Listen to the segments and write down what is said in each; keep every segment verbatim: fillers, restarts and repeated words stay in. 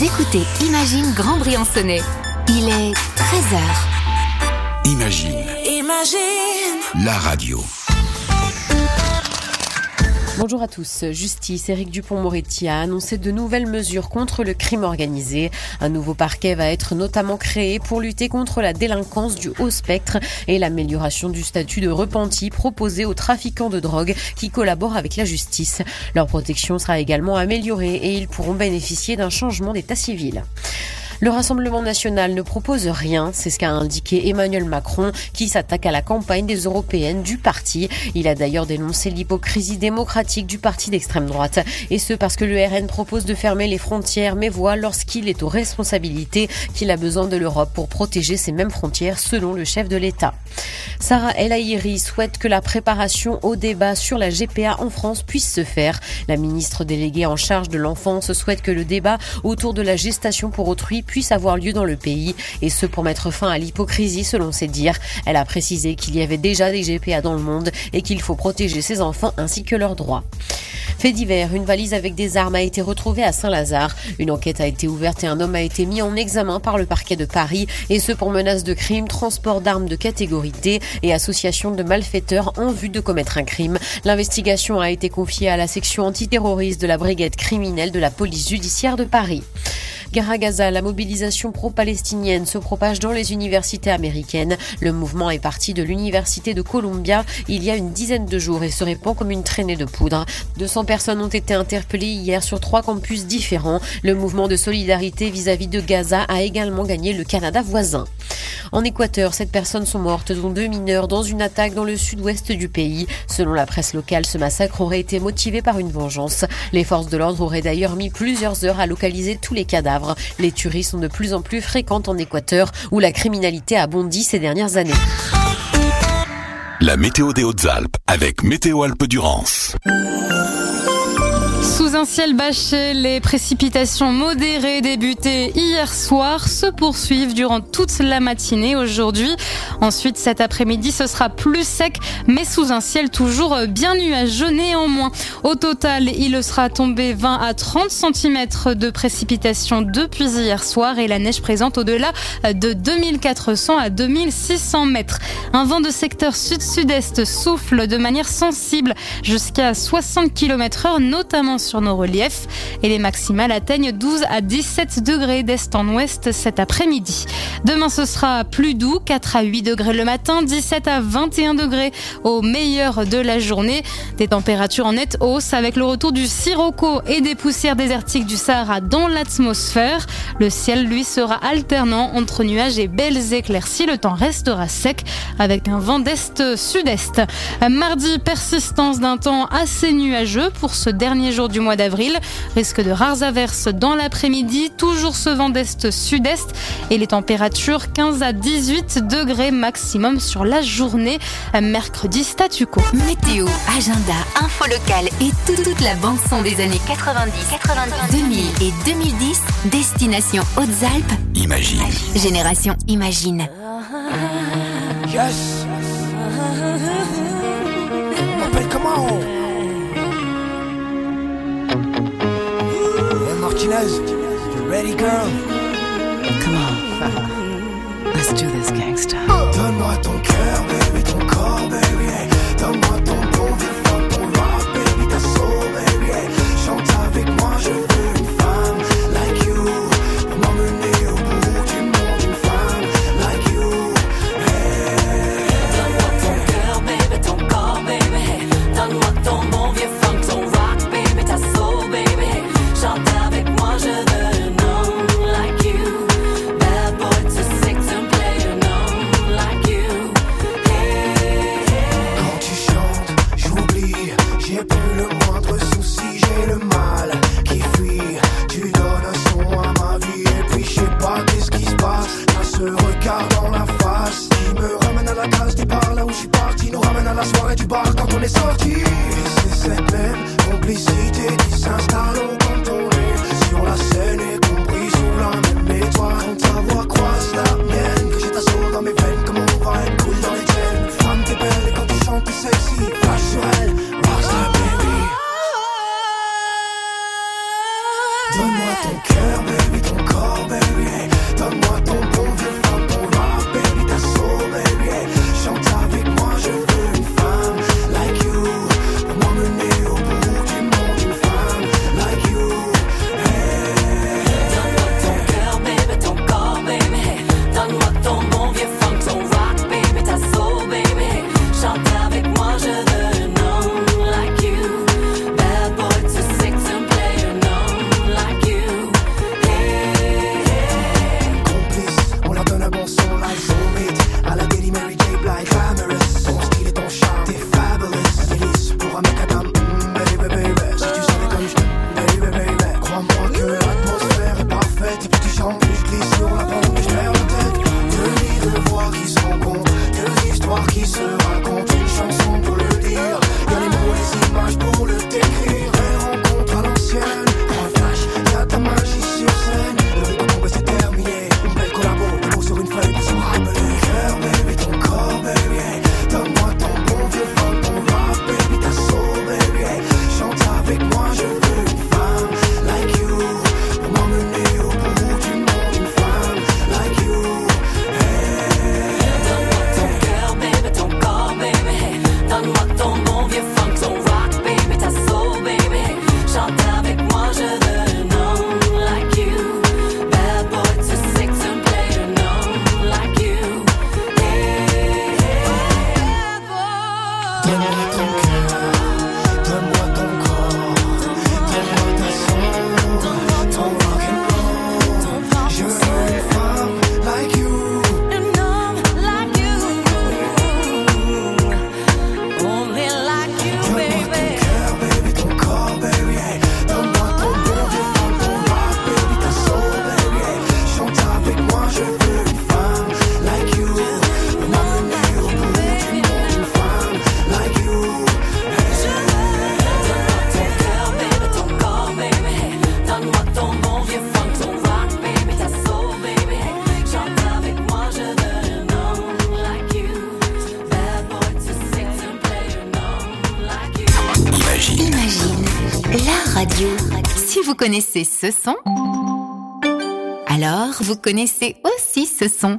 écoutez Imagine Grand-Briançonnais. Il est treize heures. Imagine. Imagine. La radio. Bonjour à tous. Justice, Éric Dupond-Moretti a annoncé de nouvelles mesures contre le crime organisé. Un nouveau parquet va être notamment créé pour lutter contre la délinquance du haut spectre et l'amélioration du statut de repenti proposé aux trafiquants de drogue qui collaborent avec la justice. Leur protection sera également améliorée et ils pourront bénéficier d'un changement d'état civil. Le Rassemblement national ne propose rien, c'est ce qu'a indiqué Emmanuel Macron, qui s'attaque à la campagne des européennes du parti. Il a d'ailleurs dénoncé l'hypocrisie démocratique du parti d'extrême droite. Et ce parce que le R N propose de fermer les frontières, mais voit lorsqu'il est aux responsabilités qu'il a besoin de l'Europe pour protéger ces mêmes frontières, selon le chef de l'État. Sarah El Haïry souhaite que la préparation au débat sur la G P A en France puisse se faire. La ministre déléguée en charge de l'enfance souhaite que le débat autour de la gestation pour autrui puisse avoir lieu dans le pays, et ce pour mettre fin à l'hypocrisie selon ses dires. Elle a précisé qu'il y avait déjà des G P A dans le monde et qu'il faut protéger ses enfants ainsi que leurs droits. Fait divers, une valise avec des armes a été retrouvée à Saint-Lazare. Une enquête a été ouverte et un homme a été mis en examen par le parquet de Paris, et ce pour menace de crime, transport d'armes de catégorie D et association de malfaiteurs en vue de commettre un crime. L'investigation a été confiée à la section antiterroriste de la brigade criminelle de la police judiciaire de Paris. Guerre à Gaza, la mobilisation pro-palestinienne se propage dans les universités américaines. Le mouvement est parti de l'université de Columbia il y a une dizaine de jours et se répand comme une traînée de poudre. deux cents personnes ont été interpellées hier sur trois campus différents. Le mouvement de solidarité vis-à-vis de Gaza a également gagné le Canada voisin. En Équateur, sept personnes sont mortes, dont deux mineurs, dans une attaque dans le sud-ouest du pays. Selon la presse locale, ce massacre aurait été motivé par une vengeance. Les forces de l'ordre auraient d'ailleurs mis plusieurs heures à localiser tous les cadavres. Les tueries sont de plus en plus fréquentes en Équateur, où la criminalité a bondi ces dernières années. La météo des Hautes-Alpes avec Météo Alpes-Durance. Sous un ciel bâché, les précipitations modérées débutées hier soir se poursuivent durant toute la matinée aujourd'hui. Ensuite, cet après-midi, ce sera plus sec, mais sous un ciel toujours bien nuageux néanmoins. Au total, il sera tombé vingt à trente centimètres de précipitations depuis hier soir et la neige présente au-delà de deux mille quatre cents à deux mille six cents mètres. Un vent de secteur sud-sud-est souffle de manière sensible jusqu'à soixante kilomètres heure, notamment sur nos reliefs, et les maximales atteignent douze à dix-sept degrés d'est en ouest cet après-midi. Demain, ce sera plus doux, quatre à huit degrés le matin, dix-sept à vingt et un degrés au meilleur de la journée. Des températures en nette hausse avec le retour du sirocco et des poussières désertiques du Sahara dans l'atmosphère. Le ciel, lui, sera alternant entre nuages et belles éclaircies. Le temps restera sec avec un vent d'est-sud-est. Mardi, persistance d'un temps assez nuageux pour ce dernier jour du mois d'avril. Risque de rares averses dans l'après-midi, toujours ce vent d'est-sud-est et les températures quinze à dix-huit degrés maximum sur la journée. Mercredi, statu quo. Météo, agenda, info locale et toute, toute la bande-son des années quatre-vingt-dix, quatre-vingt-dix, deux mille et deux mille dix. Destination Hautes-Alpes. Imagine. Génération Imagine. Yes. On m'appelle comment? Hey Martinez, you ready girl? Come on, let's do this gangsta. Donne-moi ton cœur, baby, ton corps, baby, hey. Donne-moi ton bon vivant, ton rock, baby, ta soul, baby, hey. Chante avec moi, je veux une femme like you, pour m'emmener au bout du monde, une femme like you, hey. Donne-moi ton cœur, baby, ton corps, baby, hey. Donne-moi ton bon vieux funk, ton rock, baby, ta soul, baby, hey. Chante avec moi, je veux un homme like you. Bad boy too sick to play an homme like you. Hey, hey. Quand tu chantes, j'oublie, j'ai plus le moindre souci, j'ai le mal qui fuit. Tu donnes un son à ma vie et puis je sais pas qu'est-ce qui se passe. T'as ce regard dans la face qui me ramène à la case départ, là où je suis parti, nous ramène à la soirée du bar quand on est sorti. Et c'est cette même complicité qui s'installe au contourné sur la scène, y compris sous la même étoile. Quand ta voix croise la mienne, que j'ai ta soul dans mes veines, comme on va être cool dans les chaînes. Femme t'es belle et quand tu chantes t'es sexy, flash sur elle, rockstar baby. Donne-moi ton cœur, baby, ton corps, baby, hey. Donne-moi ton bon vieux funk, ton rock, baby, ta soul, baby, hey. Chante avec moi, je veux une femme like you, pour m'emmener au bout du monde, une femme like you, hey. Donne-moi ton cœur, baby, ton corps, baby, hey. Donne-moi ton bon vieux funk, ton rock, baby, ta soul, baby, hey. Chante avec moi, je veux un homme like you. Bad boy to six and play an homme like you. Hey, hey. Complice, on leur donne un bon son like Soulmate, à la Daily Mary J. Blige, glamorous. Ton style et ton charme, t'es fabulous. Délice pour un mec à dame, mm, baby, baby. Si tu savais comme je t'aime, baby, baby. Crois-moi que l'atmosphère est parfaite. Et plus tu chantes, plus je glisse sur la pente, mais je perds la tête. Deux lits, deux voix qui se rencontrent, deux histoires qui se racontent. Une chanson pour le dire, y'a les mots, les images pour le décrire. Les rencontres à l'ancienne, prends un flash, y'a ta magie sur scène. Le rythme tombe, c'est terminé. Une belle collabo, un mot sur une feuille pour se rappeler. Cœur, baby, ton corps, baby, hey. Donne-moi ton bon vieux funk, ton rock, baby, ta soul, baby, hey. Chante avec moi, je veux une femme like you, pour m'emmener au bout du monde, une femme like you, hey. Donne-moi ton cœur, baby, ton corps, baby, hey. Donne-moi ton bon vieux funk, ton rock, baby, ta soul, baby, hey. Chante avec moi, je veux un homme like you. Bad boy to six and play an homme like you. Hey, hey. Donne-moi ton cœur, donne-moi ton corps, donne-moi ta soul, ton rock and roll. Je veux une femme like you. An homme like you. Only like you, Donne-moi ton baby. cœur, baby, ton corps, baby, hey. Donne-moi ton bon vieux funk, ton rock, baby, ta soul, baby, hey. Chante avec moi, je veux une femme like you, pour m'emmener au bout du monde, une femme like you, Ton cœur, baby, ton corps, baby, hey. Donne-moi ton bon vieux funk, ton rock, baby, ta soul, baby, hey. Chante avec moi, je veux un homme like you. Bad boy to six and play an homme like you. Imagine. Imagine, la radio. Si vous connaissez ce son, alors vous connaissez aussi ce son.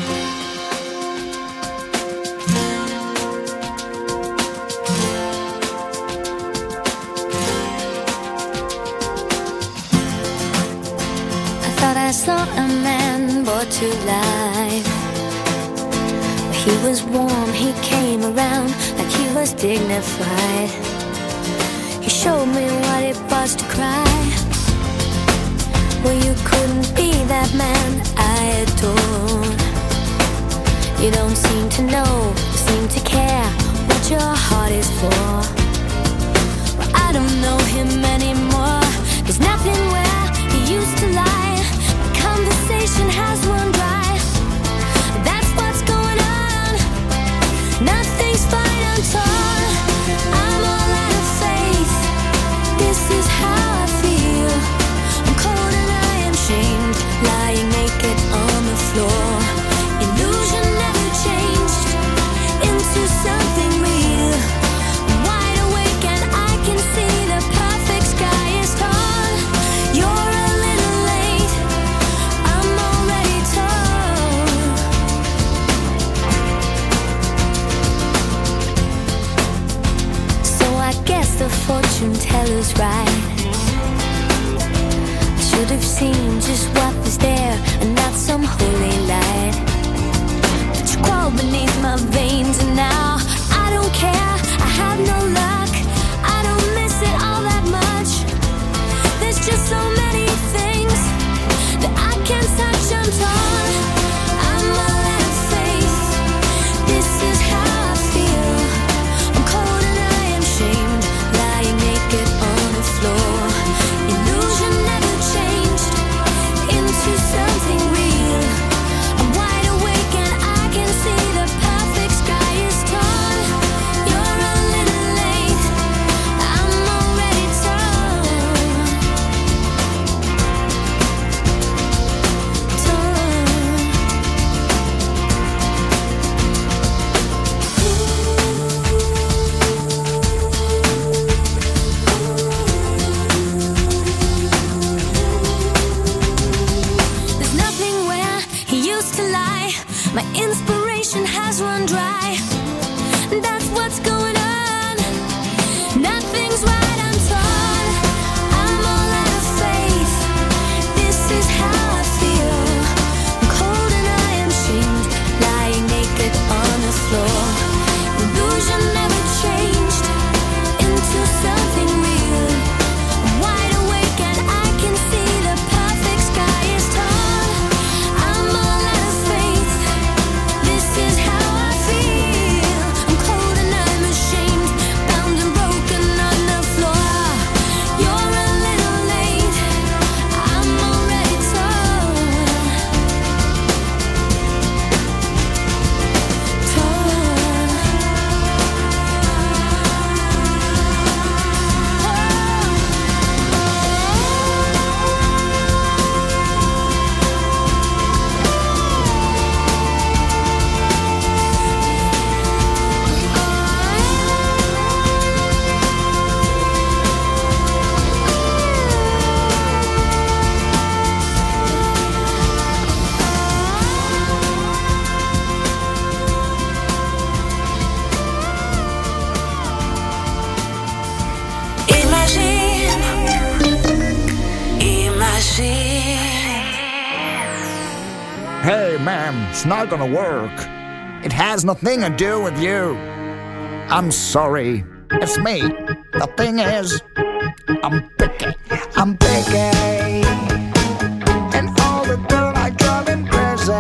I thought I saw a man brought to life. He was warm, he came around like he was dignified. He showed me what it was to cry. Well, you couldn't be that man I adore. You don't seem to know, seem to care what your heart is for. Well, I don't know him anymore. There's nothing where he used to lie. The conversation has run dry. That's what's going on. Nothing's fine, I'm torn. I'm all out of faith. This is how I feel. I'm cold and I am shamed, lying naked on the floor. Illusion never changed into something real. I'm wide awake and I can see the perfect sky is torn. You're a little late, I'm already torn. So I guess the fortune teller's right. I should have seen just what was there and not some holy light. But you crawl beneath my veins and now I don't care, I have no luck. I don't miss it all that much. There's just so many things that I can't touch, I'm torn. I'm all out of faith. This is how I feel. I'm cold and I am shamed, lying naked on the floor. Illusion never changed into something real. My inspiration has run dry. That's what's going on. Nothing's right, I'm torn. I'm all out of faith. This is how I feel. I'm cold and I am shamed, lying naked on the floor. Illusion never changed into something real. I'm wide awake and I can see the perfect sky is tall. I'm all out of faith. This is how I feel. I'm cold and I'm ashamed, bound and broken on the floor. You're a little late. I'm already torn. Imagine, imagine. Hey, ma'am, it's not gonna work. It has nothing to do with you. I'm sorry. It's me. The thing is, I'm picky. I'm picky. And all the girls, I drive him crazy.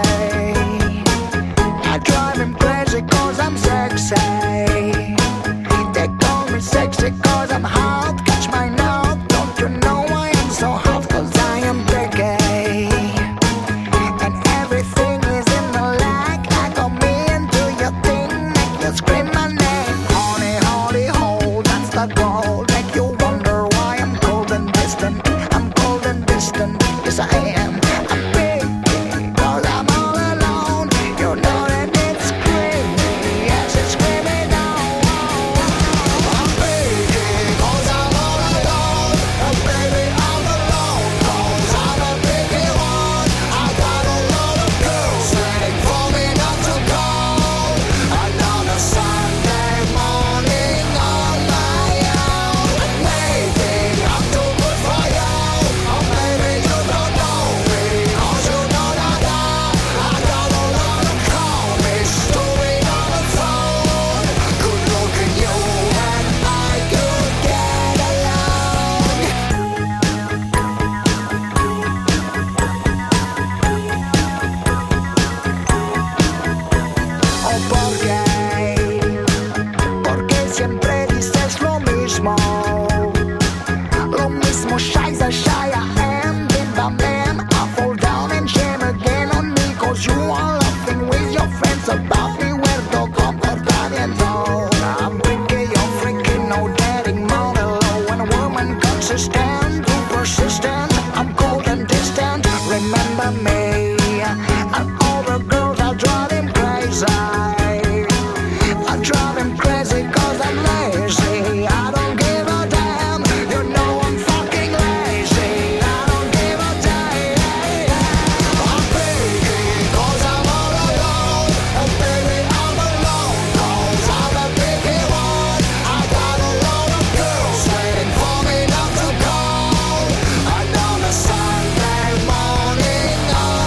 I drive him crazy cause I'm sexy. They call me sexy cause I'm hot. Catch my note. Don't you know I am so hot cause I am picky. And everything is in the lag. I got me into your thing. Make you scream my name. Honey, honey, hold. That's the goal. Make you wonder why I'm cold and distant. I'm cold and distant. Yes, I am. I'm picky cause I'm all alone. You know that it's screaming. Yes, it's screaming out. I'm picky cause I'm all alone. And baby, I'm alone cause I'm a picky one. I got a lot of girls waiting for me not to go. Another Sunday morning on my own. Maybe I'm too good for you. Or maybe you don't know me cause you know that I I got a lot of comics doing on the phone. Good looking you and I could get along. Oh, ¿por qué? Porque siempre dices lo mismo. Lo mismo, scheiße, shy I am. Bim bam bam, I fall down and shame again on me cause you are laughing with your friends about me. Where to comportamiento. I'm picky, you're freaky, no dating model. When a woman consistent, too persistent, I'm cold and distant. Remember me and all the girls I drive him crazy. I drive him crazy cause I'm lazy. I don't give a damn. You know I'm fucking lazy. I don't give a damn. I'm picky cause I'm all alone. And baby, I'm alone cause I'm a picky one. I got a lot of girls waiting for me not to go. Another Sunday morning on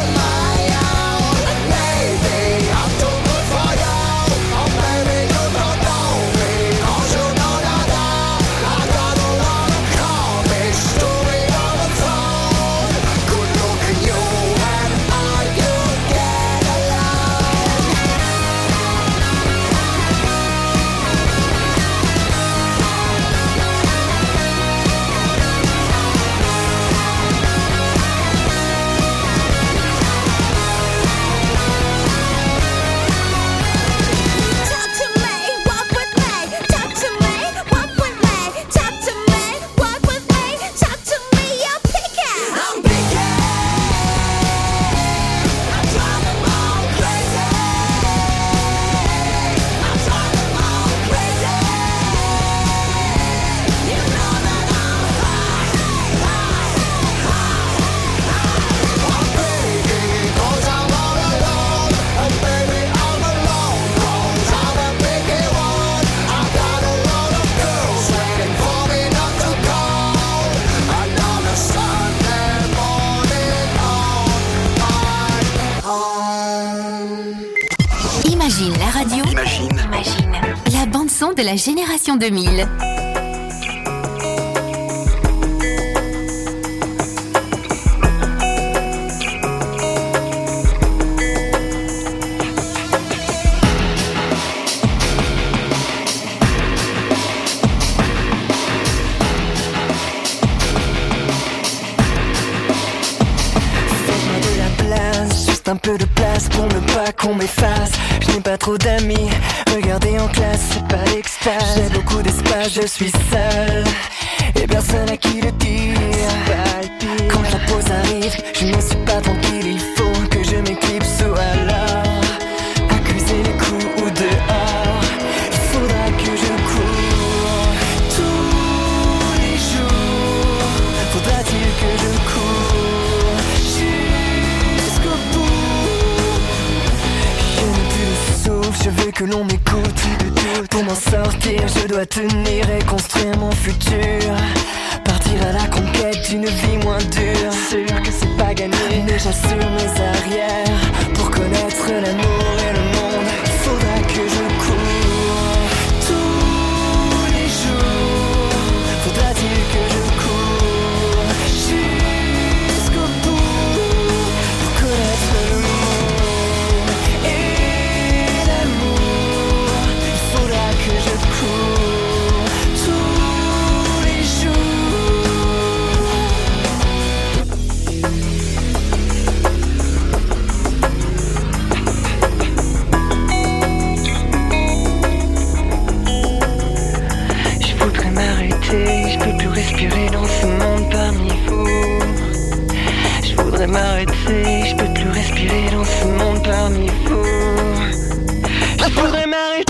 de la génération deux mille. Un peu de place pour ne pas qu'on m'efface. Je n'ai pas trop d'amis, regardez en classe, c'est pas l'extase. J'ai beaucoup d'espace, je suis seul et personne à qui le dire. Quand la pause arrive, je ne suis pas tranquille. Il faut que je m'éclipse ou alors accuser les coups ou dehors. Il faudra que je cours tous les jours. Faudra-t-il que je cours jusqu'au bout? Je veux que l'on m'écoute. Pour m'en sortir, je dois tenir et construire mon futur. Partir à la conquête d'une vie moins dure. Sûr que c'est pas gagné, mais j'assure mes arrières. Pour connaître l'amour et le monde, il faudra que je cours tous les jours. Faudra-t-il que je cours jusqu'au bout pour connaître le monde? Que je cours tous les Je voudrais m'arrêter, je peux plus respirer dans ce monde parmi vous. Je voudrais m'arrêter, je peux plus respirer dans ce monde parmi vous. Je voudrais m'arrêter.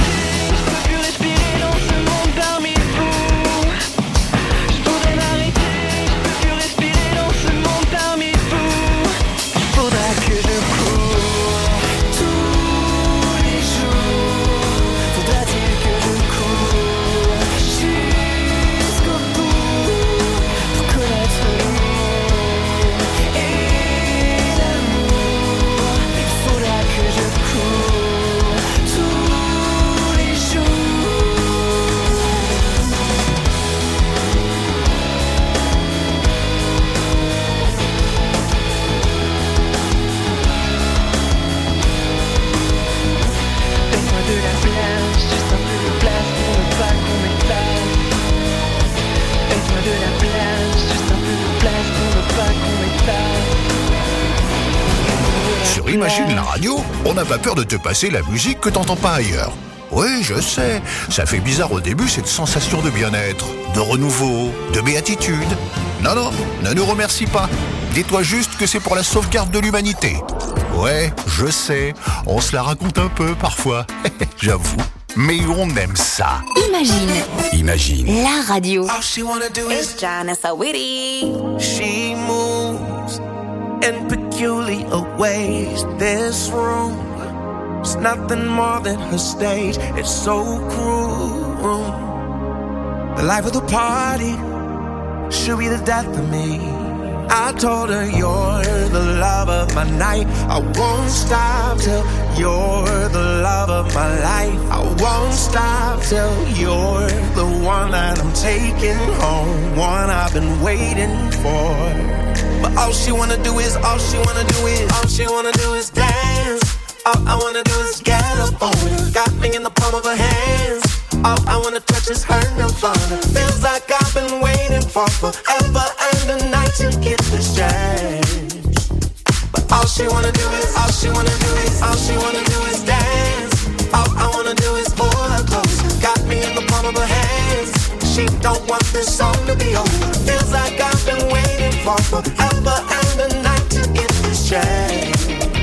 Imagine la radio, on n'a pas peur de te passer la musique que t'entends pas ailleurs. Oui, je sais, ça fait bizarre au début cette sensation de bien-être, de renouveau, de béatitude. Non, non, ne nous remercie pas. Dis-toi juste que c'est pour la sauvegarde de l'humanité. Ouais, je sais, on se la raconte un peu parfois, j'avoue. Mais on aime ça. Imagine. Imagine. La radio. All she wanna do is John and so witty. She moves in peculiar ways. This room is nothing more than her stage. It's so cruel. The life of the party should be the death of me. I told her you're the love of my night. I won't stop till you're the love of my life. I won't stop till you're the one that I'm taking home, one I've been waiting for. But all she wanna do is, all she wanna do is, all she wanna do is dance. All I wanna do is get up on it. Got me in the palm of her hands. All I wanna touch is her nirvana. Feels like I've been waiting for forever and a night to get this change. But all she wanna do is, all she wanna do is, all she wanna do is dance. All I wanna do is pull her close. Got me in the palm of her hands. She don't want this song to be over. Feels like I've been waiting for forever and a night to get this change.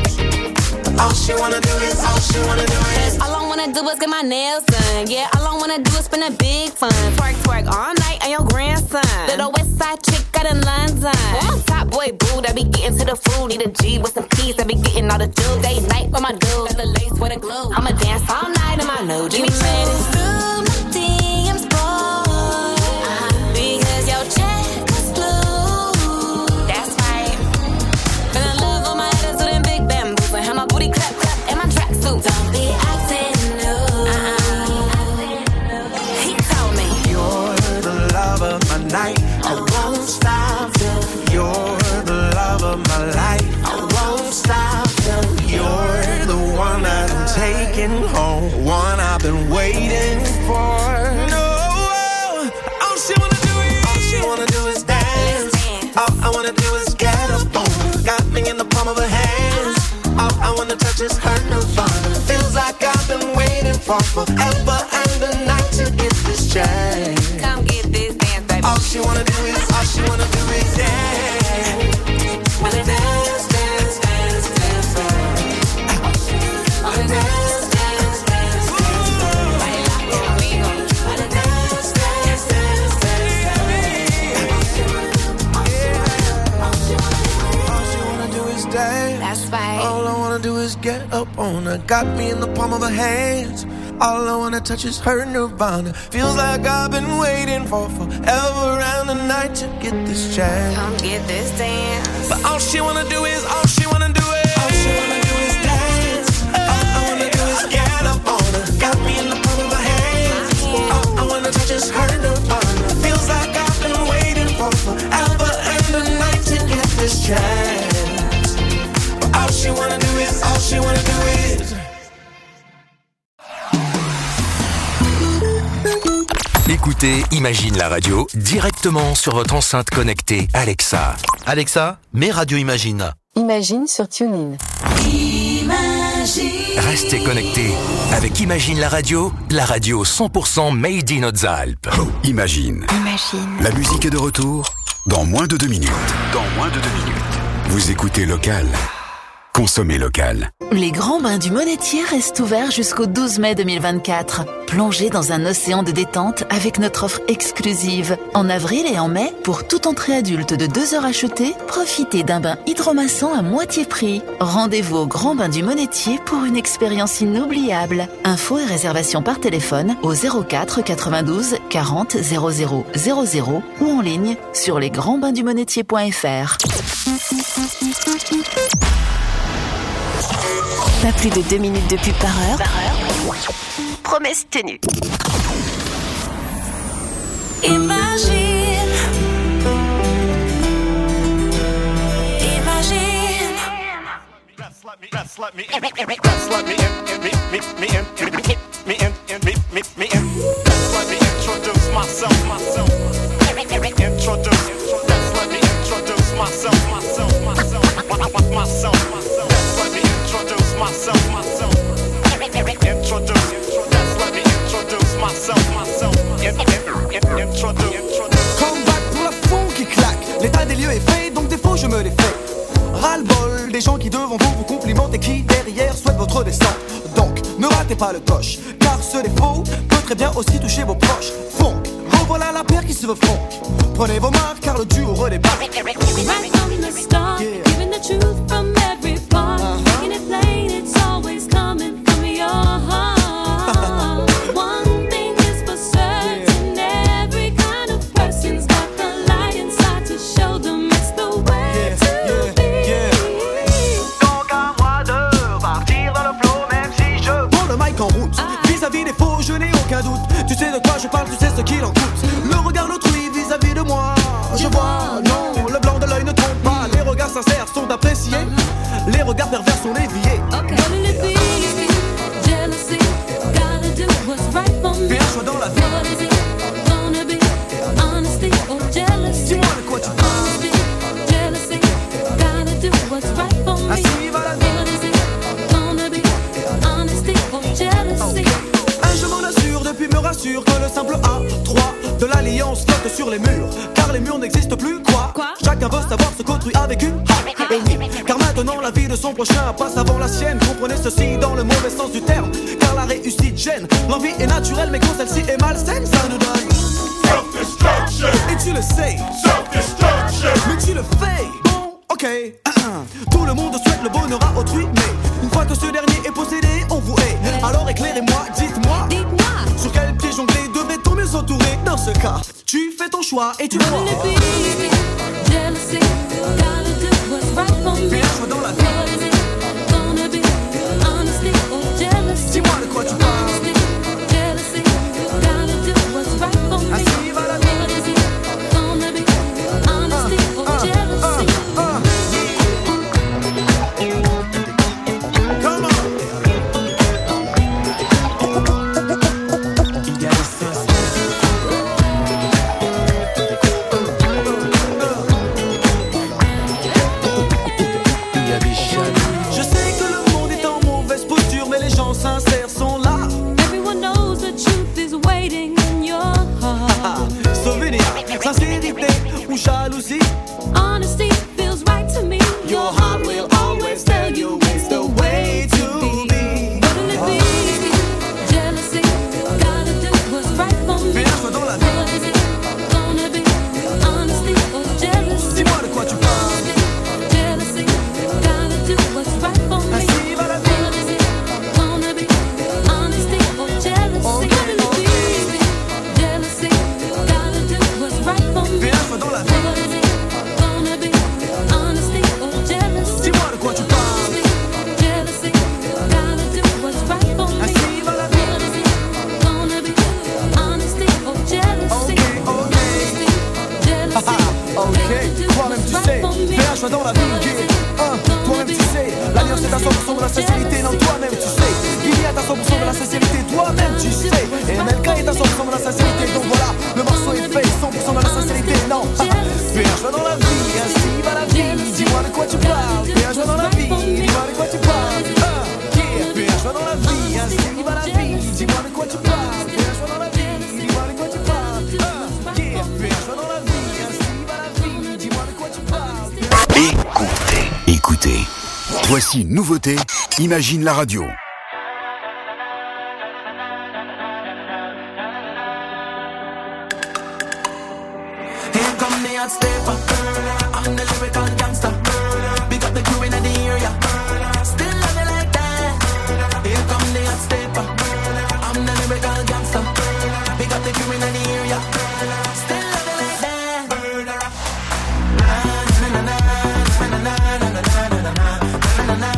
All she wanna do is, all she wanna do is. All I wanna do is get my nails done. Yeah, all I wanna do is spend a big fun. Twerk, twerk all night on your grandson. Little west side chick out in London. I'm a top boy boo that be getting to the food. Need a G with some keys that be getting all the dudes. Day night with my dude. Got the lace with a glue. I'ma dance all night in my nude. Give me minutes. Through my D Ms, boy. Because your check was blue. That's right. Fell in love with my attitude and big bamboo. And how my booty clap, clap, and my tracksuit. Don't be acting new. Uh-uh. wanna touch is her nirvana. Feels like I've been waiting for forever and a night to get this chance. Come get this dance, baby. All she wanna do is, all she wanna do is dance. Wanna dance, dance, dance, dance, dance. Wanna dance, dance, dance, dance, dance. Wanna dance, dance, dance, dance. All she wanna do is dance. That's right. All I wanna do is get up on her. Got me in the palm of her hands. All I wanna touch is her nirvana. Feels like I've been waiting for forever and a night to get this chance. Come get this dance. But all she wanna do is, all she wanna do is, all she wanna do is dance. All I wanna do is get up on her. Got me in the palm of her hands. All I wanna touch is her nirvana. Feels like I've been waiting for forever and a night to get this chance. But all she wanna do is, all she wanna do is. Écoutez Imagine la radio directement sur votre enceinte connectée Alexa. Alexa, mets Radio Imagine. Imagine sur TuneIn. Imagine. Restez connectés avec Imagine la radio, la radio cent pour cent made in Hautes-Alpes. Oh, Imagine. Imagine. La musique est de retour dans moins de deux minutes. Dans moins de deux minutes. Vous écoutez local. Consommez local. Les grands bains du Monetier restent ouverts jusqu'au douze mai deux mille vingt-quatre. Plongez dans un océan de détente avec notre offre exclusive. En avril et en mai, pour toute entrée adulte de deux heures achetée, profitez d'un bain hydromassant à moitié prix. Rendez-vous au Grand Bain du Monetier pour une expérience inoubliable. Infos et réservations par téléphone au zéro quatre quatre-vingt-douze quarante zéro zéro zéro zéro ou en ligne sur les grands bains du monetier point f r. Pas plus de deux minutes de pub par heure. Par heure. Promesse tenue. Imagine. Imagine. Just let me, just let me, just let me in, me, me, me, in, me, me, in, me, me, me, in. Just let me introduce myself, myself. Introduce, just let me introduce myself, myself, myself, myself, myself. Just let me introduce myself, myself. Introduce, just let me introduce myself, myself. Introduce. Comeback pour la fond qui claque. L'état des lieux est fait, donc défaut je me les fais. Ras-le-bol des gens qui devant vous vous complimentent et qui derrière souhaitent votre destin. Donc ne ratez pas le coche, car ce défaut peut très bien aussi toucher vos proches. Funk, revoilà la paire qui se veut funk. Prenez vos marques car le duo redébarque. Right from the start, yeah. Giving the truth from every part, uh-huh. Making it plain, it's always coming from your heart. One thing is for certain, yeah. Every kind of person's got the light inside to show them it's the way yeah, to yeah, be. Yeah. Donc à moi de partir dans le flow, même si je prends le mic en route. Ah. Vis-à-vis des faux, je n'ai aucun doute. Tu sais de quoi je parle, tu sais ce qu'il en coûte. Le regard d'autrui vis-à-vis de moi, je vois, non, le blanc de l'œil ne trompe pas. Les regards sincères sont appréciés, les regards pervers sont déviés. Okay. Jealousy, gotta do what's right for me. Fais un choix dans la vie. What is it gonna be? Honesty or jealousy? Dis-moi de quoi tu parles. Honesty, jealousy, gotta do what's right for me. Ainsi va la vie. What is it gonna be? Honesty or jealousy? Un je m'en assure depuis me rassure que le simple A trois de l'alliance flotte sur les murs. Car les murs n'existent plus, quoi, quoi Chacun veut savoir ce qu'autrui a vécu. Car maintenant la vie de son prochain passe avant la sienne. Comprenez ceci dans le mauvais sens du terme. Car la réussite gêne. L'envie est naturelle mais quand celle-ci est malsaine, ça nous donne self-destruction. Et tu le sais, self-destruction. Mais tu le fais. Bon, ok. Tout le monde souhaite le bonheur à autrui, mais une fois que ce dernier est possédé, on vous hait. Alors éclairez-moi, dites-moi, dites-moi sur quel pied jongler devrait-on mieux s'entourer. Dans ce cas, tu fais ton choix et tu vois. Jealousy, gotta do what's right for me. Fais un choix dans la vie. What is it gonna be? Honesty or jealousy? Dis-moi de quoi tu parles. Honesty, jealousy, gotta do what's right for me. Ainsi va la vie. What is it gonna be? Honesty uh, or uh, jealousy? Uh, uh. Come on. choix dans la vie, yeah. Hein, toi-même tu sais, l'alliance est à cent pour cent de la sincérité. Non, toi-même tu sais, il y a à cent pour cent de la sincérité. Toi-même tu sais, et M L K est à cent pour cent de la sincérité. Donc voilà, le morceau est fait, cent pour cent de la sincérité. Non, fais un choix dans la vie, ainsi va la vie. Dis-moi de quoi tu parles, fais un choix dans la vie. Dis-moi de quoi tu parles, hein, yeah. Fais un choix dans la vie, ainsi va la vie. Dis-moi de quoi tu parles, fais un choix dans la vie. Dis-moi de quoi tu parles, hein, yeah. Fais un choix dans la vie, ainsi va la vie. Dis-moi de quoi tu parles. Écoutez, écoutez. Voici une nouveauté, Imagine la radio. Here come the hot stepper. I'm the lyrical gangster. Big up the crew in the area. Still love it like that. Here come the hot stepper. I'm the lyrical gangster. Big up the crew in the area. Still love it like that. Na na na na na na na na na na na na.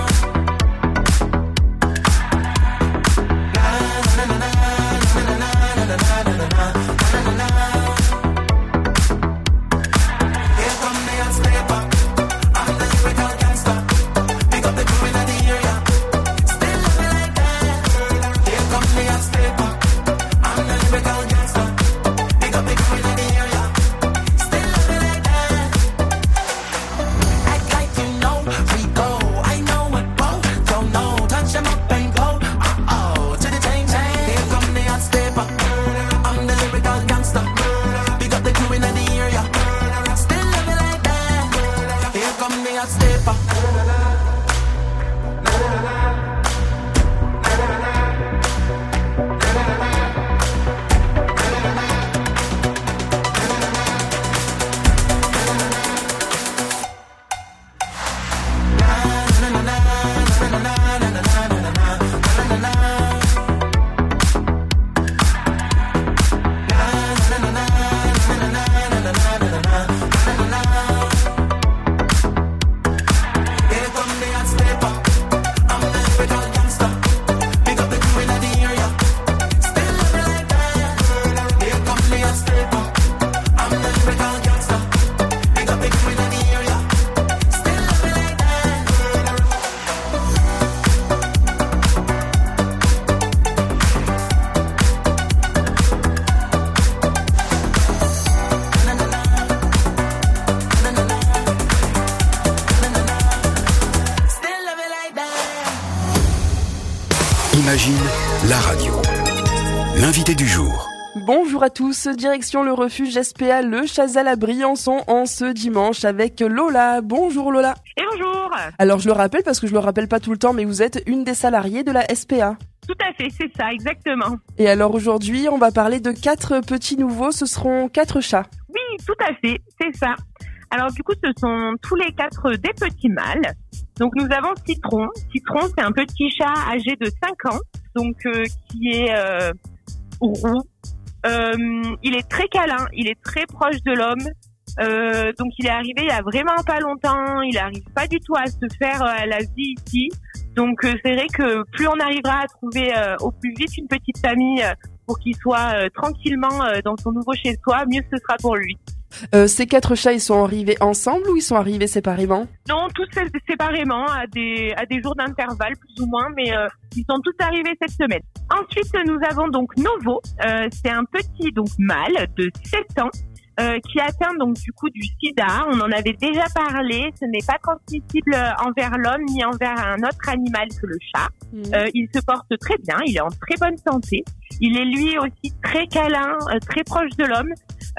Imagine la radio. L'invité du jour. Bonjour à tous, direction le refuge S P A Le Chazal à Briançon en ce dimanche avec Lola. Bonjour Lola. Et bonjour. Alors je le rappelle parce que je le rappelle pas tout le temps, mais vous êtes une des salariées de la S P A. Tout à fait, c'est ça, exactement. Et alors aujourd'hui, on va parler de quatre petits nouveaux, ce seront quatre chats. Oui, tout à fait, c'est ça. Alors du coup, ce sont tous les quatre des petits mâles. Donc nous avons Citron. Citron, c'est un petit chat âgé de cinq ans, donc euh, qui est euh, roux. Euh, il est très câlin, il est très proche de l'homme. Euh, donc il est arrivé il y a vraiment pas longtemps. Il arrive pas du tout à se faire euh, la vie ici. Donc euh, c'est vrai que plus on arrivera à trouver euh, au plus vite une petite famille euh, pour qu'il soit euh, tranquillement euh, dans son nouveau chez soi, mieux ce sera pour lui. Euh, ces quatre chats, ils sont arrivés ensemble ou ils sont arrivés séparément? Non, tous séparément, à des à des jours d'intervalle plus ou moins, mais euh, ils sont tous arrivés cette semaine. Ensuite, nous avons donc Novo. Euh, c'est un petit donc mâle de sept ans. Euh, qui atteint donc du coup du sida. On en avait déjà parlé. Ce n'est pas transmissible envers l'homme ni envers un autre animal que le chat. Mmh. Euh, il se porte très bien. Il est en très bonne santé. Il est lui aussi très câlin, euh, très proche de l'homme.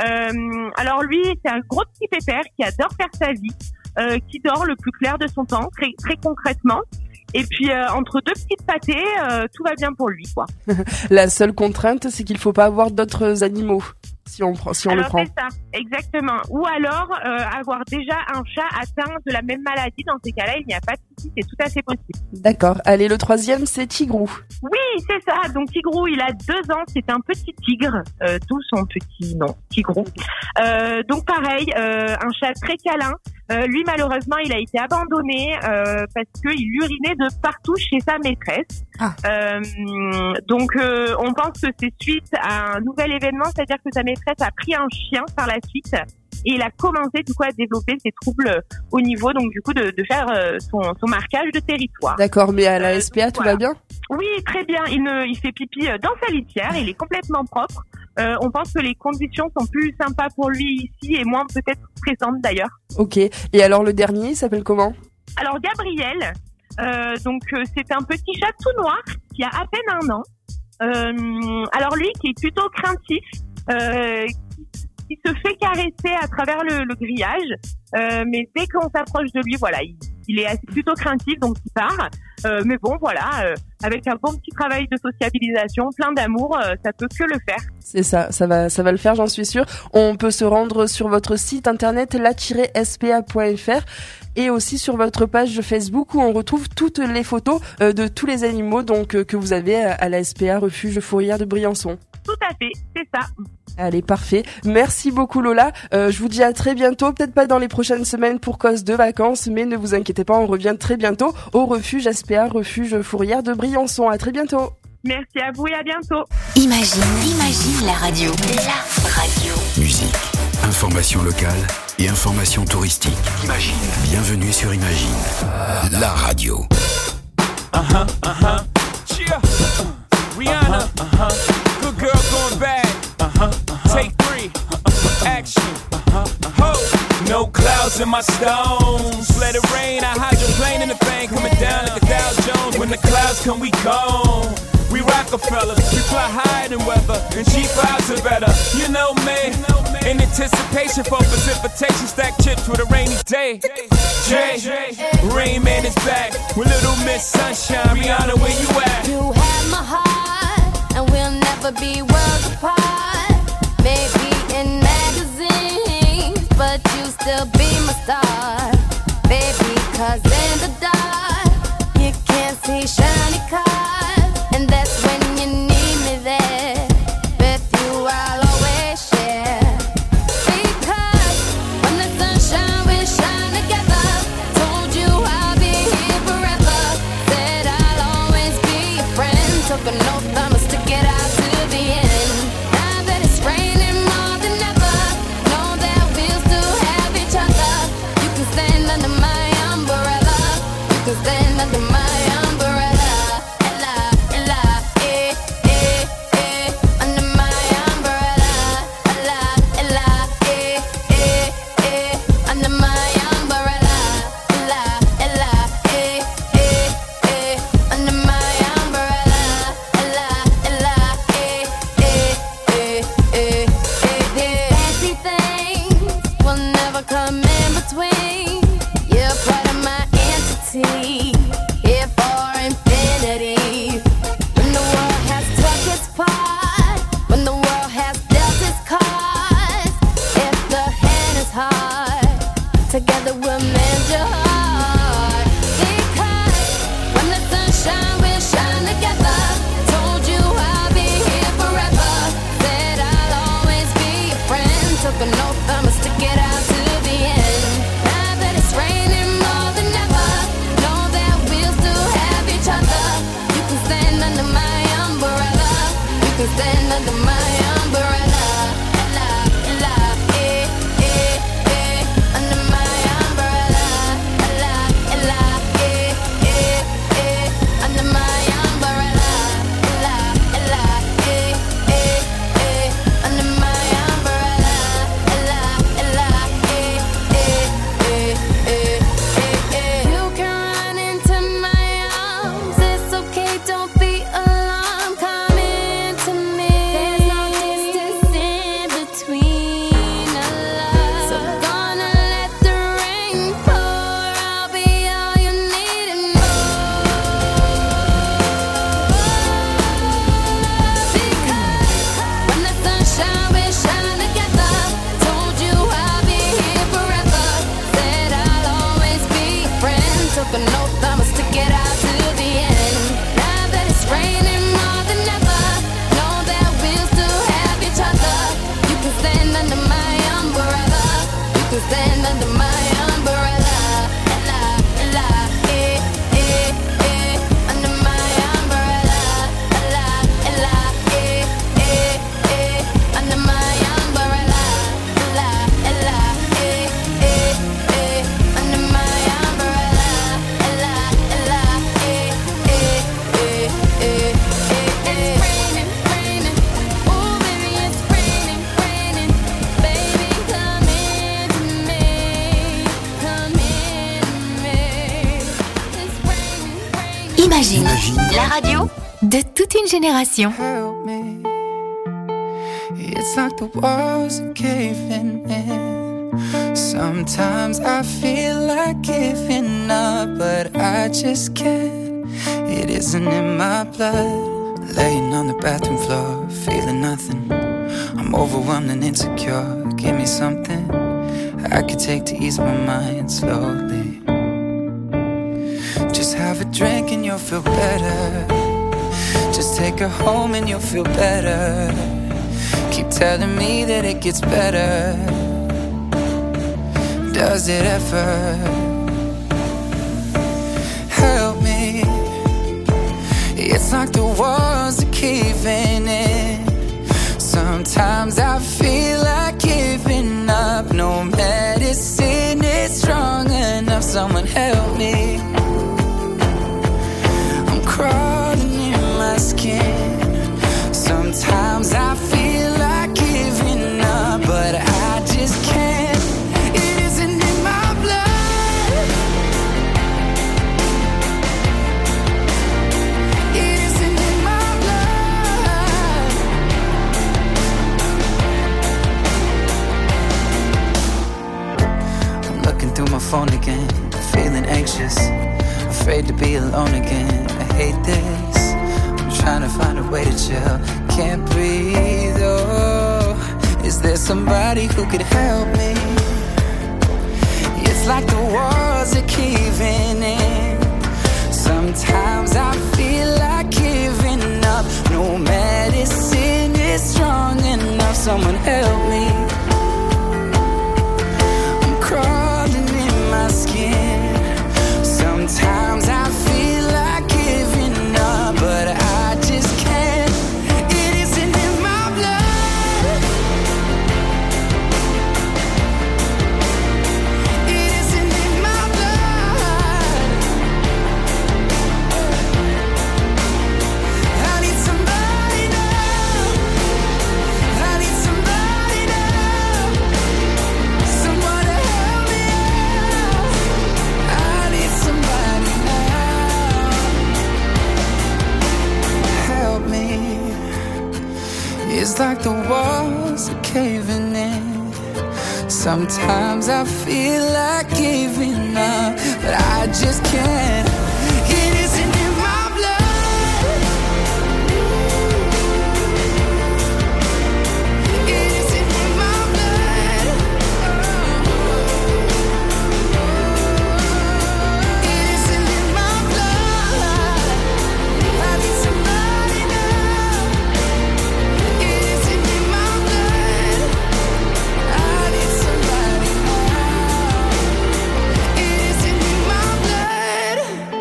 Euh, alors lui, c'est un gros petit pépère qui adore faire sa vie, euh, qui dort le plus clair de son temps, très très concrètement. Et puis euh, entre deux petites pâtées, euh, tout va bien pour lui, quoi. La seule contrainte, c'est qu'il faut pas avoir d'autres animaux. Si on prend, si on alors, le prend. C'est ça, exactement. Ou alors euh, avoir déjà un chat atteint de la même maladie. Dans ces cas-là, il n'y a pas de souci, c'est tout à fait possible. D'accord. Allez, le troisième, c'est Tigrou. Oui, c'est ça. Donc Tigrou, il a deux ans. C'est un petit tigre, euh, d'où son petit nom, Tigrou. Euh, donc pareil, euh, un chat très câlin. Euh, lui, malheureusement, il a été abandonné euh, parce qu'il urinait de partout chez sa maîtresse. Ah. Euh, donc, euh, on pense que c'est suite à un nouvel événement, c'est-à-dire que sa maîtresse a pris un chien par la suite et il a commencé du coup à développer ses troubles au niveau donc du coup de, de faire euh, son, son marquage de territoire. D'accord, mais à la S P A, euh, tout voilà. va bien ? Oui, très bien. Il, ne, il fait pipi dans sa litière, il est complètement propre. Euh, on pense que les conditions sont plus sympas pour lui ici et moins peut-être stressantes d'ailleurs. Ok. Et alors le dernier, il s'appelle comment ? Alors Gabriel, euh, donc euh, c'est un petit chat tout noir qui a à peine un an. Euh, alors lui qui est plutôt craintif, euh, qui, qui se fait caresser à travers le, le grillage, euh, mais dès qu'on s'approche de lui, voilà, il, il est assez, plutôt craintif, donc il part. Euh, mais bon, voilà, euh, avec un bon petit travail de sociabilisation, plein d'amour, euh, ça peut que le faire. C'est ça, ça va, ça va le faire, j'en suis sûre. On peut se rendre sur votre site internet la tiret s p a point f r et aussi sur votre page Facebook où on retrouve toutes les photos euh, de tous les animaux donc euh, que vous avez à, à la S P A Refuge Fourrière de Briançon. Tout à fait, c'est ça. Allez, parfait. Merci beaucoup Lola. Euh, je vous dis à très bientôt, peut-être pas dans les prochaines semaines pour cause de vacances, mais ne vous inquiétez pas, on revient très bientôt au refuge S P A Refuge Fourrière de Briançon. À très bientôt. Merci à vous et à bientôt. Imagine, imagine la radio. La radio. Musique, information locale et information touristique. Imagine. Bienvenue sur Imagine, la radio. Uh-huh, uh-huh. Cheer. Uh, Rihanna. Uh-huh. Good girl going bad. Uh-huh, uh-huh. Take three. Uh-huh. Action. Uh-huh, uh-huh. Ho. No clouds in my stones. Let it rain. I hydroplane in the bank coming down like a Dow Jones. When the clouds come, we gone. We Rockefeller, we fly higher than weather, and G fives are better. You know me, in anticipation for precipitation, stack chips with a rainy day. Jay, Rain Man is back with Little Miss Sunshine. Rihanna, where you at? You have my heart, and we'll never be worlds apart. Maybe in magazines, but you still be my star. Baby, cause in the dark, you can't see shiny cars. And that's when you need me there. With you I'll always share. Because when the sunshine we shine together. Told you I'll be here forever. Said I'll always be your friend. Took an oath I must stick it out to the end. Now that it's raining more than ever, know that we'll still have each other. You can stand under my umbrella. You can stand under my umbrella. Together we'll mend your heart. Because when the sunshine will shine together. Told you I'll be here forever. Said I'll always be your friend. Took an oath I must stick it out to the end. Now that it's raining more than ever, know that we'll still have each other. You can stand under my umbrella. You can stand under my umbrella. Under my Imagine, la radio de toute une génération. Help me. It's like the walls are caving in. Sometimes I feel like giving up, but I just can't. It isn't in my blood. Laying on the bathroom floor, feeling nothing. I'm overwhelmed and insecure. Give me something I could take to ease my mind slowly. Just have a drink and you'll feel better. Just take her home and you'll feel better. Keep telling me that it gets better. Does it ever? Help me. It's like the walls are caving in. Sometimes I feel like giving up. No medicine is strong enough. Someone help me. I'm crawling in my skin. Sometimes I feel like giving up, but I just can't. It isn't in my blood. It isn't in my blood. I'm looking through my phone again, feeling anxious, afraid to be alone again. I hate this. I'm trying to find a way to chill. Can't breathe, oh. Is there somebody who could help me? It's like the walls are caving in. Sometimes I feel like giving up. No medicine is strong enough. Someone help me. I'm crawling in my skin. Sometimes I feel like giving up, but I just can't. It isn't in my blood. It isn't in my blood. I need somebody now. I need somebody now. Someone to help me out. I need somebody now. Help me. It's like the walls are caving in. Sometimes I feel like giving up, but I just can't. It isn't in my blood. It isn't in my blood. It isn't in my blood. I need somebody now. It isn't in my blood. I need somebody now. It isn't in my blood.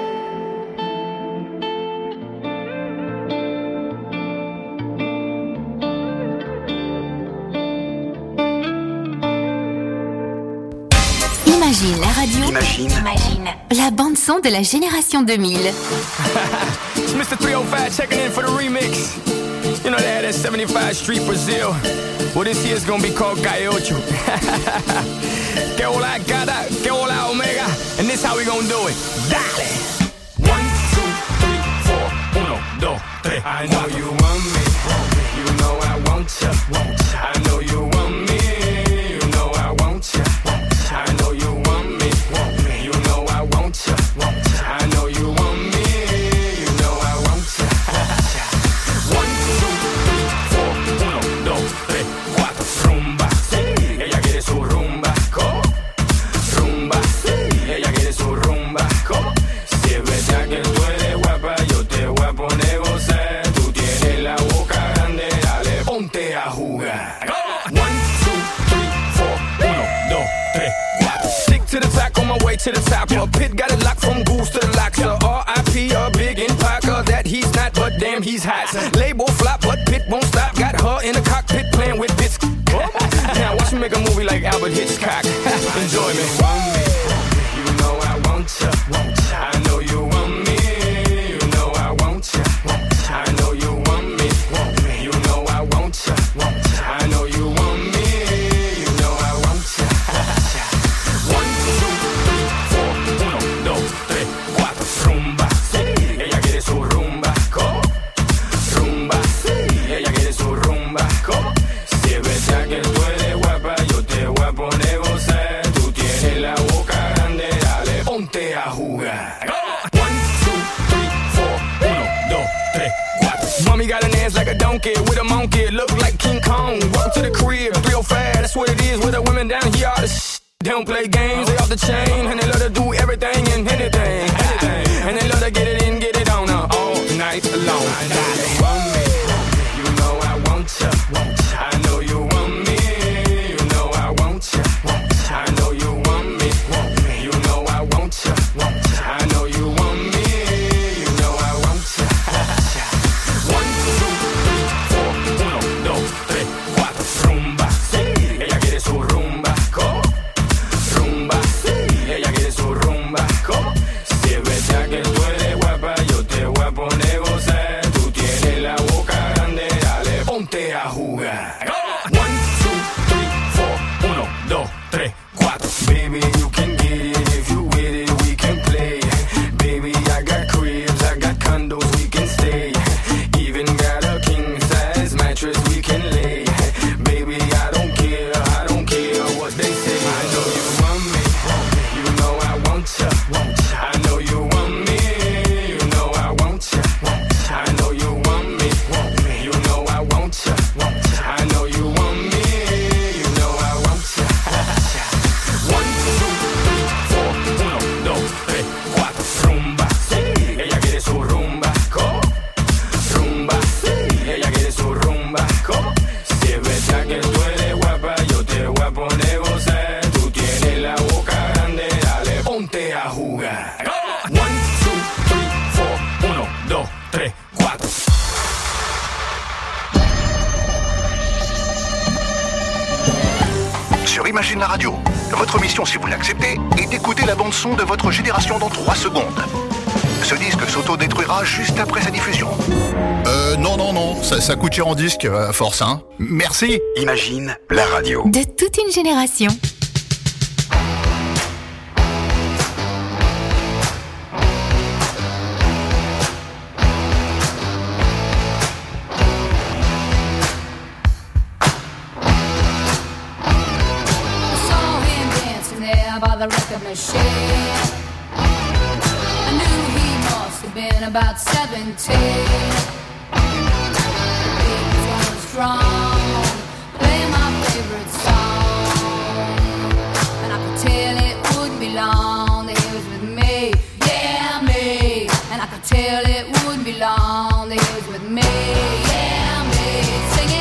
Imagine la radio. Imagine. Imagine. La bande son de la génération deux mille. It's Mister three oh five checking in for the remix. You know they had that seventy-five Street Brazil. Well, this year's gonna be called Calle Ocho. Que hola gata, que hola omega. And this how we gonna do it. Dale. One, two, three, four. Uno, dos, tres. I know you want me. You know I want ya. I know you want me. You know I want ya. I know you want me. You know I want ya. I know you want me. You know I want ya. One, two, three, four. Uno, dos, tres, cuatro. Rumba. Ella quiere su rumba. ¿Cómo? Rumba. Ella quiere su rumba. ¿Cómo? Si es verdad que tú eres guapa, yo te voy a poner gozar. Tú tienes la boca grande, dale, ponte a jugar. One, two, three, four. Uno, dos, tres, cuatro. Stick to the track on my way to the top. A pit got it locked from goose to the locks. R I P a big in Parker that he's not, but damn he's hot. Label flop, but Pit won't stop. Got her in the cockpit playing with bits. Now watch me make a movie like Albert Hitchcock. Enjoy me. You know I want ya. I know you want me. You know I want ya. I know you want me. You know I want ya. I know you want me. You know I want ya. One, two, three, four. Uno, dos, tres, cuatro. Rumba. Ella quiere funky with a monkey, look like King Kong. Walk to the crib, three oh five, that's what it is with the women down here. All the sh- they don't play games, they off the chain, and they love to do everything and anything, anything. And they love to get it in, get it on uh, all night long. I know you want me, you know I want you. I know you want me, you know I want you. I know you want me, you know I want you. I know you want me, you know I want you. One, two, three, four, uno, dos, tres, cuatro, rumba. Sí, ella quiere su rumba, ¿cómo? Rumba, sí, ella quiere su rumba, ¿cómo? Si es verdad que tú eres guapa, yo te voy a poner gozar. Tú tienes la boca grande, dale, ponte a jugar. One, two, three, four, uno, dos, tres, cuatro. Baby, you can get it if you with it, we can play. Baby, I got cribs, I got condos, we can stay. Even got a king size mattress we can lay. Baby, I don't care, I don't care what they say. I know you want me, you know I want you. I know you want me, you know I want you. I know you want me, you know I want you. I know you want me, you know I want you. One, two, three, four, uno, dos, tres, cuatro, rumba. Sí, ella quiere su rumba, ¿cómo? Rumba, sí, ella quiere su rumba, ¿cómo? Si es verdad que tú eres guapa, yo te voy a poner gozar. Tú tienes la boca grande, dale, ponte a jugar. One, two, three, four, uno, dos, tres, cuatro. Sur Imagine la radio, votre mission, si vous l'acceptez, est d'écouter la bande-son de votre génération dans trois secondes. Ce disque s'auto-détruira juste après sa diffusion. Euh, non, non, non, ça, ça coûte cher en disque, à force, hein. Merci. Imagine la radio. De toute une génération. Saw him dancing there by the record machine. I knew he must have been about seventeen. He was going strong, playing my favorite song, and I could tell it wouldn't be long that he was with me, yeah me. And I could tell it wouldn't be long that he was with me, yeah me. Singing.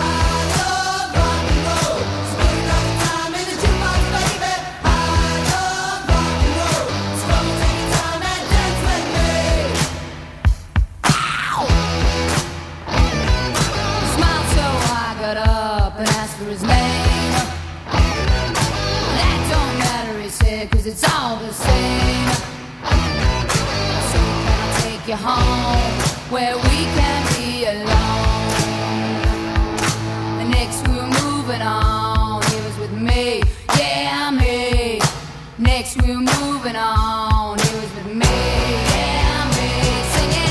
For his name, that don't matter, he said, 'cause it's all the same. So can I take you home where we can be alone? And next we were moving on, he was with me, yeah me. Next we were moving on, he was with me, yeah me. Singing.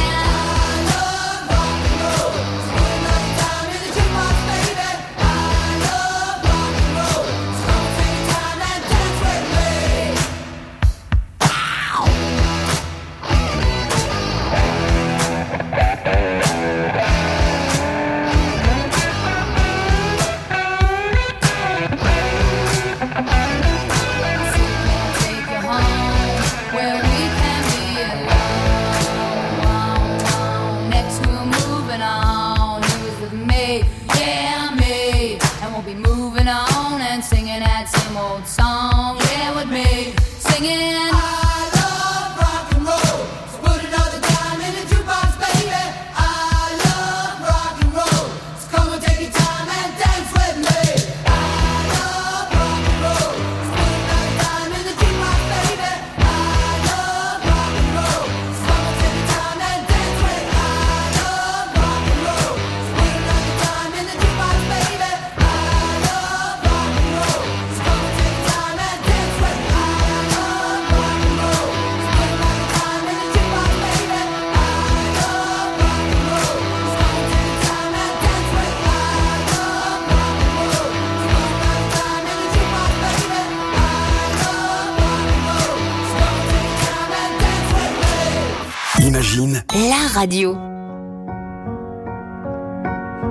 Old song, yeah, with me singing. I love rock and roll, so put another dime in the jukebox, baby. I love rock and roll, so come and take your time and dance with me. I love rock and roll, so put another dime in the jukebox, baby. I love rock and roll, so come and take your time and dance with me. I love rock and roll, so put another dime in the jukebox, baby. I love rock and roll, so come and take your time and dance with me. I love rock and roll, so put another dime in the jukebox, baby. I love rock and roll, so come and take your time and dance with me. I love rock and roll, so put another dime in the jukebox, baby. I love rock and roll, so come and take your time and dance with me. Imagine La radio.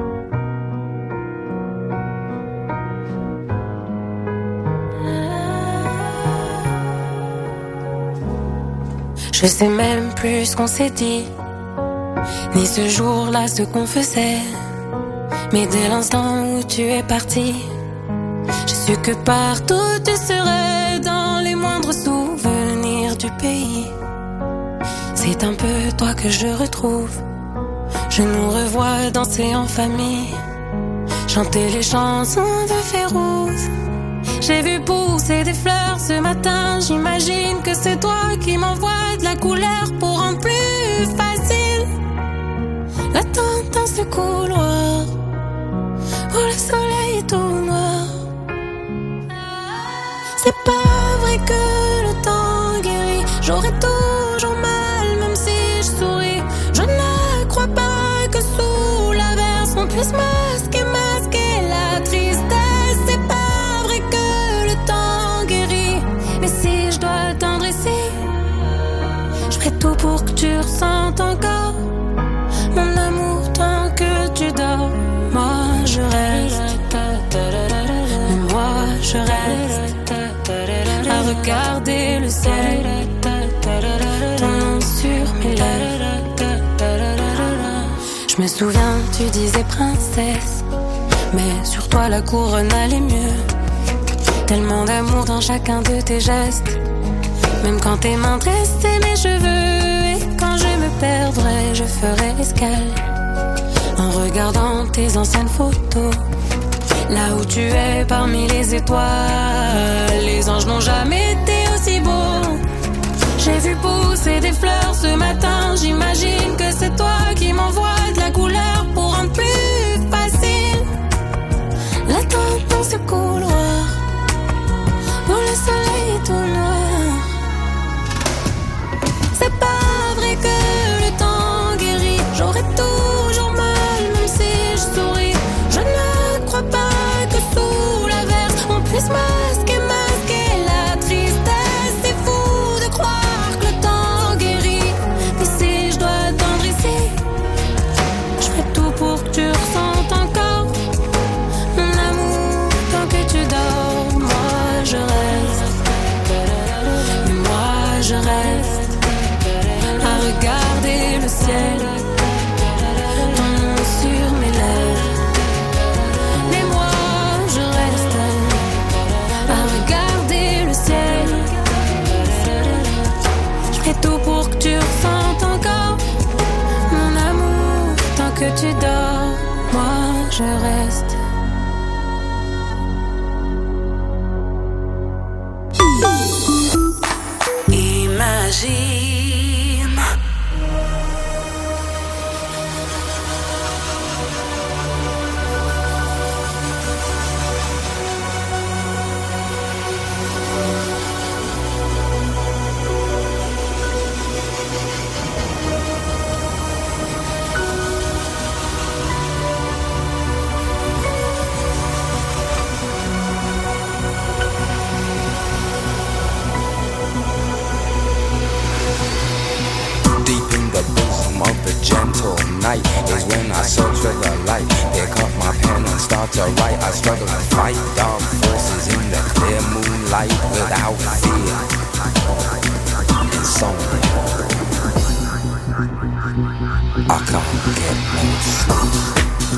Je sais même plus ce qu'on s'est dit, ni ce jour-là ce qu'on faisait. Mais dès l'instant où tu es parti, j'ai su que partout tu serais, dans les moindres souvenirs du pays. C'est un peu toi que je retrouve. Je nous revois danser en famille, chanter les chansons de Férouz. J'ai vu pousser des fleurs ce matin, j'imagine que c'est toi qui m'envoies de la couleur pour rendre plus facile l'attente dans ce couloir où le soleil est tout noir. C'est pas vrai que le temps guérit, j'aurai toujours mal même si je souris. Je ne crois pas que sous l'averse on puisse masquer, masquer la tristesse. C'est pas vrai que le temps guérit, mais si je dois attendre ici, je ferai tout pour que tu ressentes encore mon amour tant que tu dors. Moi je reste, mais moi je reste à regarder le ciel, ton nom sur mes lèvres. Je me souviens, tu disais princesse, mais sur toi la couronne allait mieux. Tellement d'amour dans chacun de tes gestes, même quand tes mains dressaient mes cheveux. Et quand je me perdrai, je ferai escale en regardant tes anciennes photos. Là où tu es parmi les étoiles, les anges n'ont jamais été aussi beaux. J'ai vu pousser des fleurs ce matin, j'imagine que c'est toi qui m'envoies de la couleur pour rendre plus facile l'attente dans ce couloir où le soleil est tout noir. C'est pas vrai que le temps guérit, j'aurai toujours mal même si je souris. Je ne crois pas que sous l'averse on puisse masquer, masquer la tristesse. C'est fou de croire que le temps guérit, mais si je dois attendre ici, je ferai tout pour que tu ressentes encore mon amour tant que tu dors. Moi je reste, mais moi je reste à regarder le ciel, ton nom sur mes lèvres. Mais moi je reste à regarder le ciel. Je ferai tout pour que tu ressentes encore mon amour tant que tu dors. Moi je reste. Imagine gentle night is when I search for the light. Pick up my pen and start to write. I struggle to fight dark forces in the clear moonlight without fear. Insomnia, I can't get no sleep.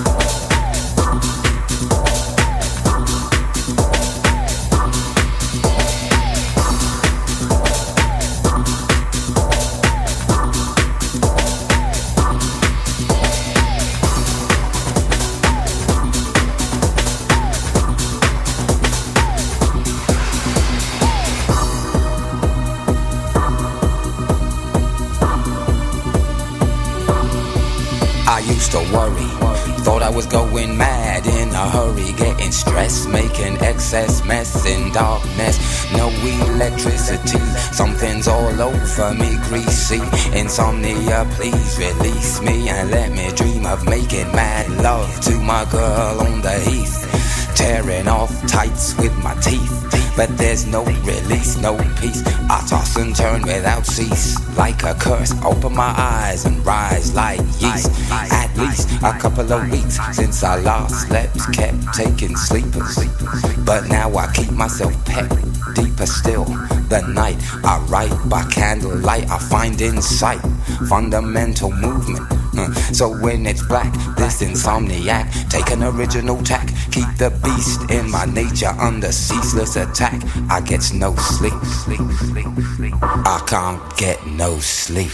To worry, thought I was going mad in a hurry, getting stressed, making excess mess in darkness. No electricity, something's all over me, greasy. Insomnia, please release me and let me dream of making mad love to my girl on the heath, tearing off tights with my teeth. But there's no release, no peace. I toss and turn without cease, like a curse. Open my eyes and rise like yeast. At least a couple of weeks since I last slept, kept taking sleepers. But now I keep myself pet deeper still. The night I write by candlelight, I find insight, fundamental movement. Uh, so when it's black, this insomniac, take an original tack, keep the beast in my nature under ceaseless attack. I get no sleep, sleep, sleep, sleep. I can't get no sleep.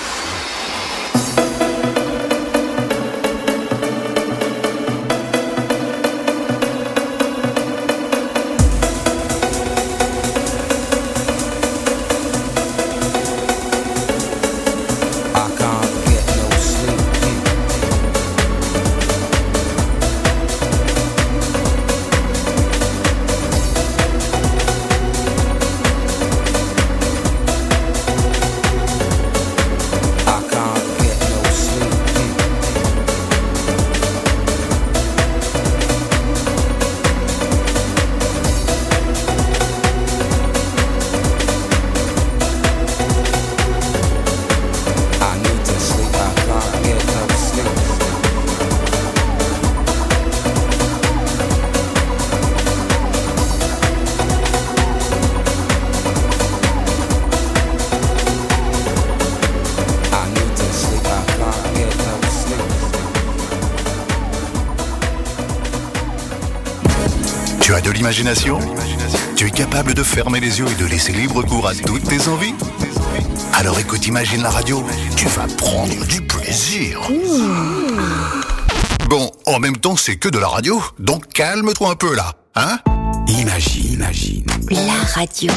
Tu as de l'imagination ? Tu es capable de fermer les yeux et de laisser libre cours à toutes tes envies ? Alors écoute Imagine la radio, tu vas prendre du plaisir. Bon, en même temps, c'est que de la radio, donc calme-toi un peu là, hein ? Imagine, imagine. La radio.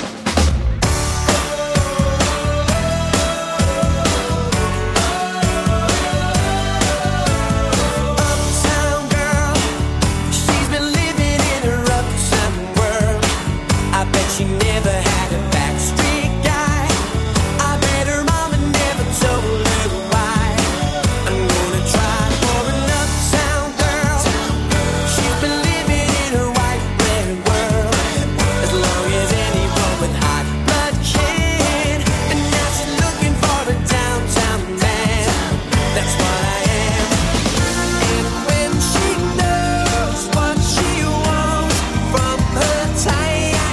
She never had a backstreet guy. I bet her mama never told her why. I'm gonna try for an uptown girl. She's been living in her white bread world as long as anyone with hot blood can. And now she's looking for a downtown man. That's what I am. And when she knows what she wants from her time.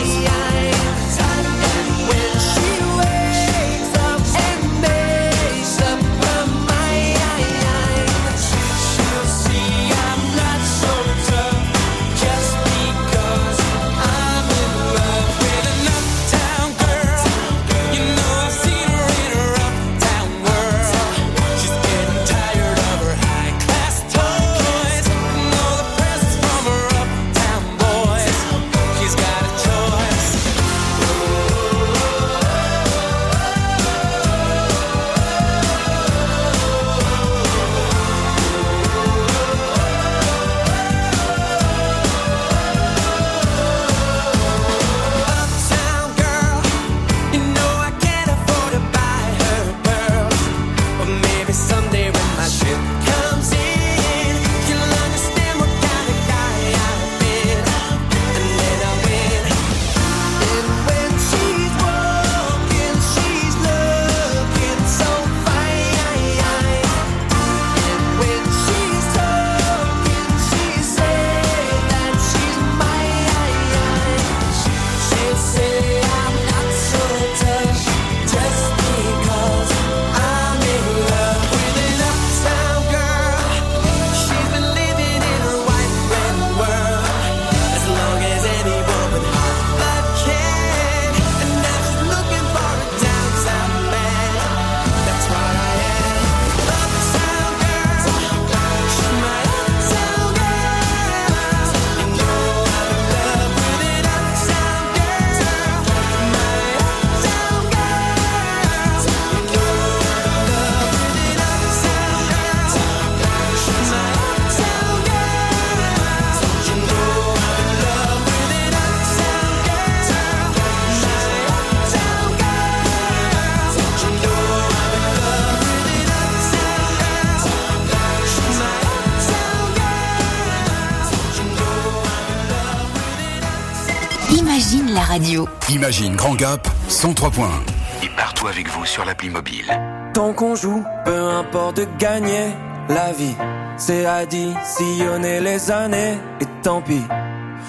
Imagine la radio. Imagine Grand Gap, cent trois points un. Et partout avec vous sur l'appli mobile. Tant qu'on joue, peu importe de gagner, la vie, c'est additionner les années, et tant pis.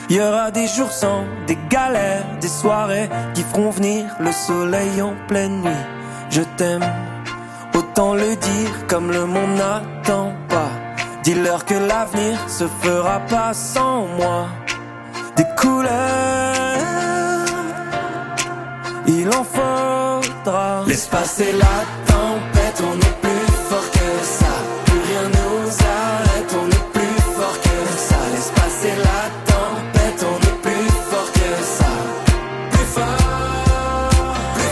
Il y aura des jours sans, des galères, des soirées qui feront venir le soleil en pleine nuit. Je t'aime, autant le dire comme le monde n'attend pas. Dis-leur que l'avenir se fera pas sans moi. Des couleurs, il en faudra. Laisse passer la tempête, on est plus fort que ça. Plus rien nous arrête, on est plus fort que ça. Laisse passer la tempête, on est plus fort que ça. Plus fort, plus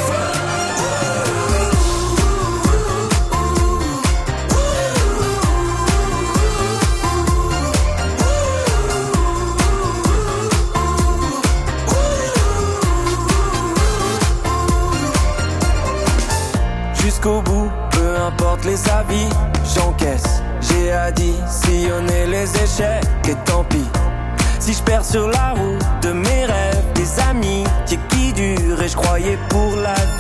jusqu'au bout, peu importe les avis, j'encaisse. J'ai additionné les échecs et tant pis. Si je perds sur la route de mes rêves, des amis qui, qui durent et je croyais pour la vie.